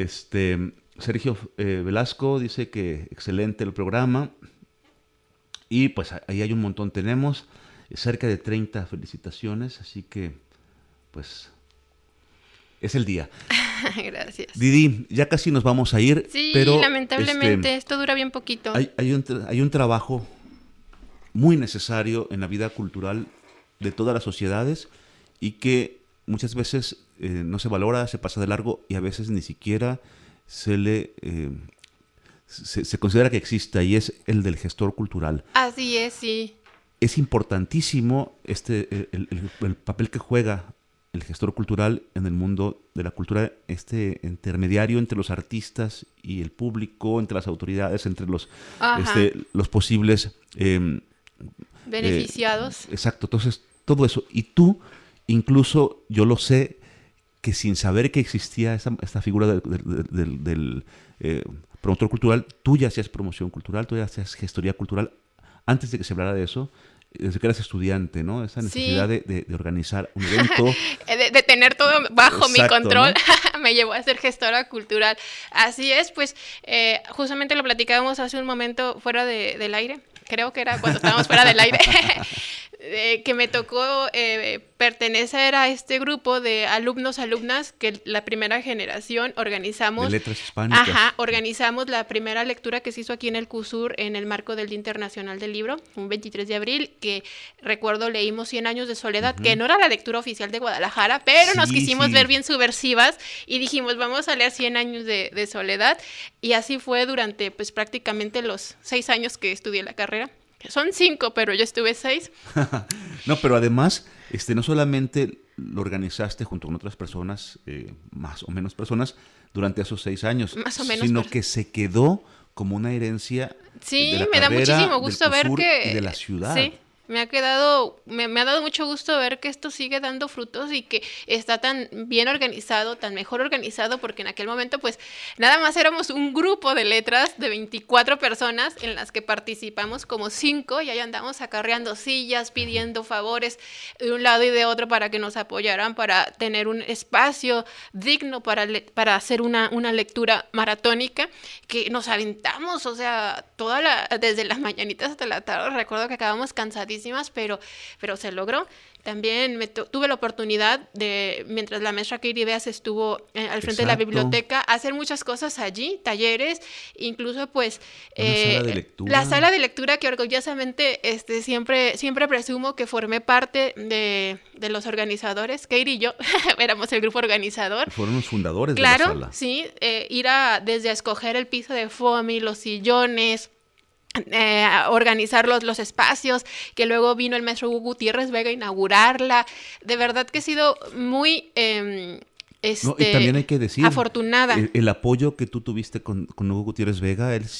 Sergio Velasco dice que excelente el programa y pues ahí hay un montón, tenemos cerca de 30 felicitaciones, así que pues es el día. Gracias. Didi, ya casi nos vamos a ir, sí, pero lamentablemente esto dura bien poquito. Hay un trabajo muy necesario en la vida cultural de todas las sociedades y que muchas veces no se valora, se pasa de largo y a veces ni siquiera se considera que exista, y es el del gestor cultural. Así es, sí. Es importantísimo el papel que juega el gestor cultural en el mundo de la cultura, intermediario entre los artistas y el público, entre las autoridades, entre los posibles beneficiados. Exacto, entonces todo eso. Y tú, incluso yo lo sé, que sin saber que existía esta figura del promotor cultural, tú ya hacías promoción cultural, tú ya hacías gestoría cultural antes de que se hablara de eso, desde que eras estudiante, ¿no? Esa necesidad de organizar un evento. de tener todo bajo mi control, ¿no? me llevó a ser gestora cultural. Así es, pues justamente lo platicábamos hace un momento fuera del aire, creo que era cuando estábamos fuera del aire, que me tocó pertenecer a este grupo de alumnas que la primera generación organizamos. De letras hispánicas. Ajá, organizamos la primera lectura que se hizo aquí en el CUSUR en el marco del Día Internacional del Libro, un 23 de abril, que recuerdo leímos 100 años de soledad, que no era la lectura oficial de Guadalajara, pero nos quisimos ver bien subversivas y dijimos, vamos a leer 100 años de soledad, y así fue durante pues prácticamente los 6 años que estudié la carrera. Son 5, pero yo estuve 6. No, pero además, no solamente lo organizaste junto con otras personas, más o menos personas, durante esos 6 años, más o menos, sino que se quedó como una herencia sí, de la me da carrera, muchísimo gusto del ver CUSUR que y de la ciudad. Sí. Me ha dado mucho gusto ver que esto sigue dando frutos y que está tan bien organizado, tan mejor organizado, porque en aquel momento pues nada más éramos un grupo de letras de 24 personas en las que participamos como 5 y ahí andamos acarreando sillas, pidiendo favores de un lado y de otro para que nos apoyaran, para tener un espacio digno para hacer una lectura maratónica que nos aventamos, o sea, desde las mañanitas hasta la tarde. Recuerdo que acabamos cansadísimos, pero se logró. También tuve la oportunidad de, mientras la maestra Katie Beas estuvo al frente de la biblioteca, hacer muchas cosas allí, talleres, incluso pues sala de lectura. La sala de lectura que orgullosamente siempre presumo que formé parte de los organizadores. Katie y yo éramos el grupo organizador. Fueron los fundadores de la sala. Claro, sí, desde a escoger el piso de foamy, los sillones, organizar los espacios, que luego vino el maestro Hugo Gutiérrez Vega a inaugurarla. De verdad que he sido muy y también hay que decir, afortunada. El apoyo que tú tuviste con Hugo Gutiérrez Vega, él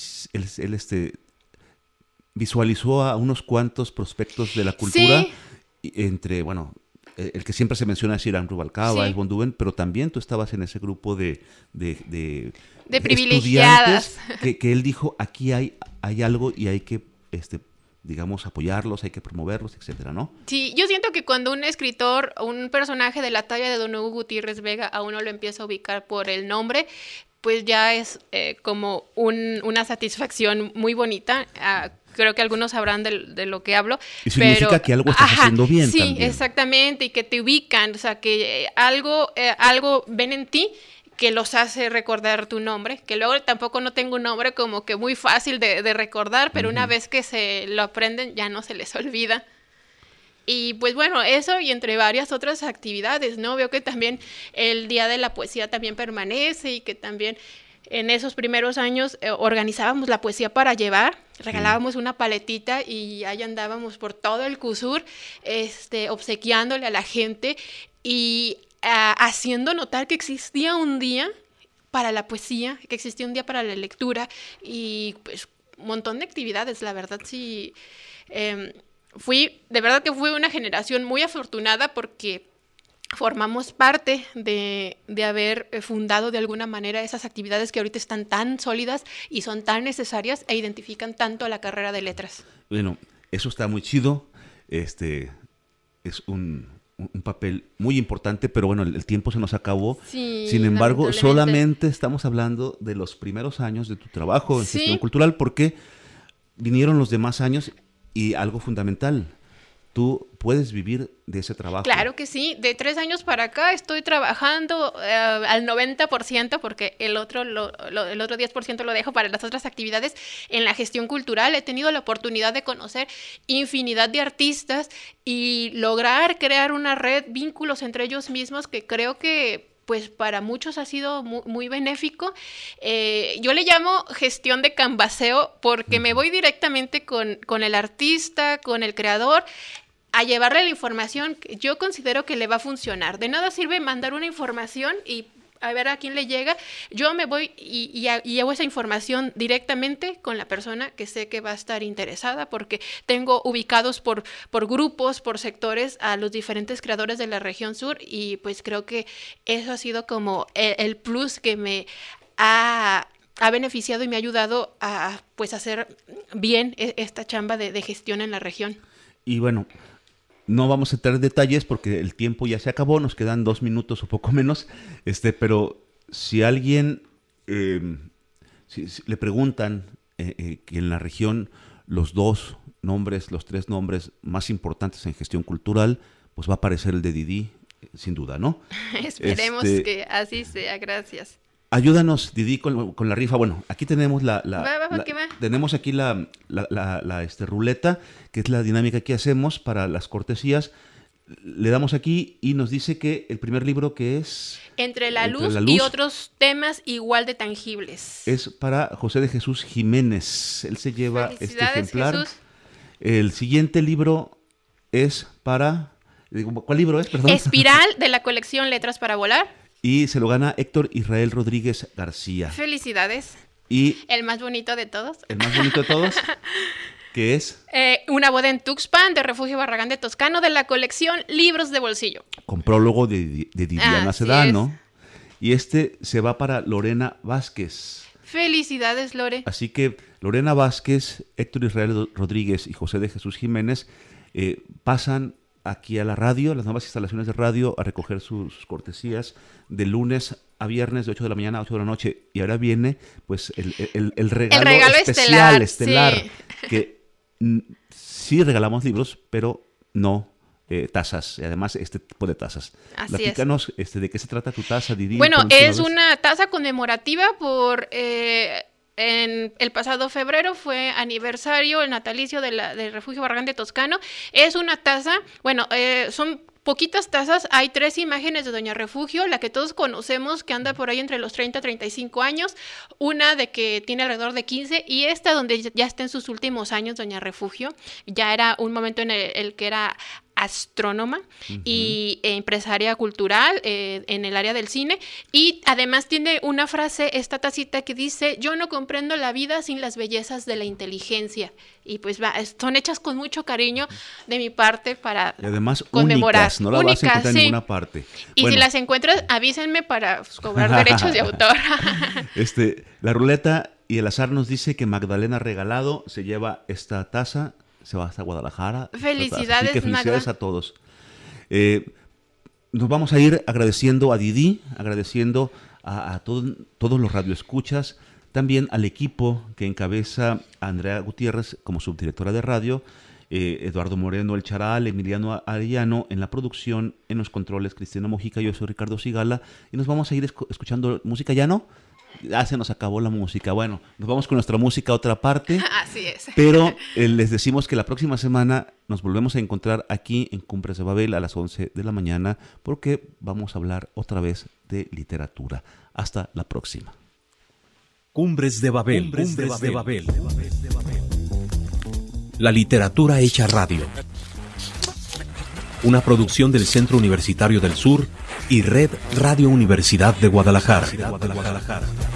visualizó a unos cuantos prospectos de la cultura, sí. Entre, el que siempre se menciona es Irán Rubalcaba, es Bonduben, pero también tú estabas en ese grupo de privilegiadas. Que él dijo, aquí hay algo y hay que, apoyarlos, hay que promoverlos, etcétera, ¿no? Sí, yo siento que cuando un escritor, un personaje de la talla de don Hugo Gutiérrez Vega, a uno lo empieza a ubicar por el nombre, pues ya es como una satisfacción muy bonita. Creo que algunos sabrán de lo que hablo. Y significa que algo estás haciendo bien también. Sí, exactamente, y que te ubican, o sea, que algo ven en ti que los hace recordar tu nombre, que luego tampoco no tengo un nombre como que muy fácil de recordar, pero una vez que se lo aprenden ya no se les olvida. Y pues bueno, eso y entre varias otras actividades, ¿no? Veo que también el Día de la Poesía también permanece y que también en esos primeros años organizábamos la poesía para llevar, regalábamos una paletita y ahí andábamos por todo el CUSUR, obsequiándole a la gente y haciendo notar que existía un día para la poesía, que existía un día para la lectura y pues un montón de actividades, la verdad sí. De verdad que fui una generación muy afortunada porque formamos parte de haber fundado de alguna manera esas actividades que ahorita están tan sólidas y son tan necesarias e identifican tanto a la carrera de letras. Bueno, eso está muy chido. Es un papel muy importante, pero bueno, el tiempo se nos acabó. Sí, sin embargo, solamente estamos hablando de los primeros años de tu trabajo en gestión cultural, porque vinieron los demás años y algo fundamental. Tú puedes vivir de ese trabajo. Claro que sí. De 3 años para acá estoy trabajando al 90%, porque el otro 10% lo dejo para las otras actividades en la gestión cultural. He tenido la oportunidad de conocer infinidad de artistas y lograr crear una red, vínculos entre ellos mismos que creo que pues para muchos ha sido muy, muy benéfico. Yo le llamo gestión de canvaseo porque me voy directamente con el artista, con el creador, a llevarle la información que yo considero que le va a funcionar. De nada sirve mandar una información y a ver a quién le llega. Yo me voy y hago esa información directamente con la persona que sé que va a estar interesada, porque tengo ubicados por grupos, por sectores a los diferentes creadores de la región sur, y pues creo que eso ha sido como el plus que me ha ha beneficiado y me ha ayudado a pues hacer bien esta chamba de gestión en la región. Y bueno, no vamos a entrar en detalles porque el tiempo ya se acabó, nos quedan 2 minutos o poco menos, pero si alguien si le preguntan que en la región los 3 nombres más importantes en gestión cultural, pues va a aparecer el de Didi, sin duda, ¿no? Esperemos que así sea, gracias. Ayúdanos, Didi, con la rifa. Bueno, aquí tenemos tenemos aquí la ruleta, que es la dinámica que hacemos para las cortesías. Le damos aquí y nos dice que el primer libro, que es Entre la luz y otros temas igual de tangibles. Es para José de Jesús Jiménez. Él se lleva este ejemplar. Jesús. El siguiente libro es para... ¿Cuál libro es? Perdón. Espiral, de la colección Letras para Volar. Y se lo gana Héctor Israel Rodríguez García. Felicidades. Y el más bonito de todos. El más bonito de todos, ¿qué es? Una boda en Tuxpan, de Refugio Barragán de Toscano, de la colección Libros de Bolsillo. Con prólogo de Didiana Sedano. Y se va para Lorena Vázquez. Felicidades, Lore. Así que Lorena Vázquez, Héctor Israel Rodríguez y José de Jesús Jiménez pasan aquí a la radio, a las nuevas instalaciones de radio, a recoger sus cortesías de lunes a viernes de 8 de la mañana a 8 de la noche. Y ahora viene pues el regalo especial, estelar, sí. Que sí regalamos libros, pero no tazas, y además este tipo de tazas. Platícanos de qué se trata tu taza, Didi. Bueno, es una taza conmemorativa por... en el pasado febrero fue aniversario, el natalicio del Refugio Barragán de Toscano. Es una taza, son poquitas tazas, hay 3 imágenes de Doña Refugio, la que todos conocemos, que anda por ahí entre los 30 y 35 años, una de que tiene alrededor de 15, y esta donde ya está en sus últimos años Doña Refugio. Ya era un momento en el que era astrónoma y empresaria cultural en el área del cine, y además tiene una frase, esta tacita, que dice: yo no comprendo la vida sin las bellezas de la inteligencia. Y pues son hechas con mucho cariño de mi parte para y además conmemorar. Únicas, no la vas a encontrar en ninguna parte. Y si las encuentras, avísenme para cobrar derechos de autor. La ruleta y el azar nos dice que Magdalena Regalado se lleva esta taza. Se va hasta Guadalajara. Felicidades, así que felicidades a todos. Nos vamos a ir agradeciendo a Didi, agradeciendo a todos los radioescuchas, también al equipo que encabeza a Andrea Gutiérrez como subdirectora de radio, Eduardo Moreno El Charal, Emiliano Arellano en la producción, en los controles Cristina Mojica, yo soy Ricardo Sigala, y nos vamos a ir escuchando música, ¿ya no? Ya se nos acabó la música. Bueno, nos vamos con nuestra música a otra parte. Así es. Pero les decimos que la próxima semana nos volvemos a encontrar aquí en Cumbres de Babel a las 11 de la mañana, porque vamos a hablar otra vez de literatura. Hasta la próxima. Cumbres de Babel. Cumbres de Babel. La literatura hecha radio. Una producción del Centro Universitario del Sur y Red Radio Universidad de Guadalajara.